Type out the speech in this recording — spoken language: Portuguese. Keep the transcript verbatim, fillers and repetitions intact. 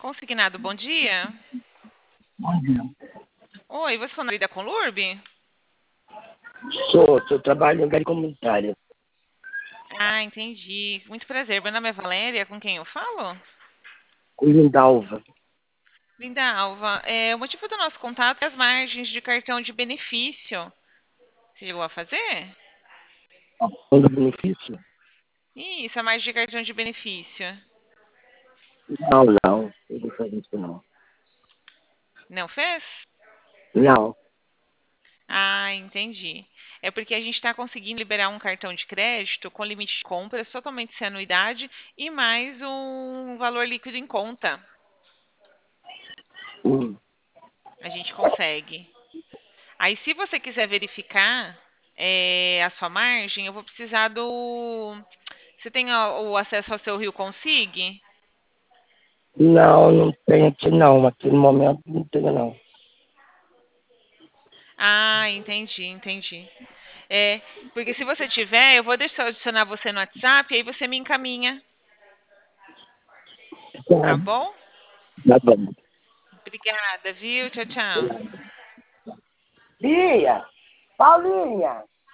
Consignado, bom dia. Bom dia. Oi, você foi da Conlurb? Sou, sou trabalho em área comunitária. Ah, entendi. Muito prazer. Meu nome é Valéria, com quem eu falo? Lindalva. Linda Alva, é, o motivo do nosso contato é as margens de cartão de benefício. Você chegou a fazer? Quando benefício? Isso, a margem de cartão de benefício. Não, não. Eu não faço isso, não. Não fez? Não. Ah, entendi. É porque a gente está conseguindo liberar um cartão de crédito com limite de compras totalmente sem anuidade e mais um valor líquido em conta. Hum. A gente consegue. Aí, se você quiser verificar é, a sua margem, eu vou precisar do. Você tem o, o acesso ao seu Rio Consig? Não, não tem aqui, não. Aqui no momento não tenho, não. Ah, entendi, entendi. É, porque se você tiver, eu vou deixar adicionar você no WhatsApp, aí você me encaminha, Tá, tá bom? tá bom. Obrigada, viu? Tchau, tchau. Lia, Paulinha.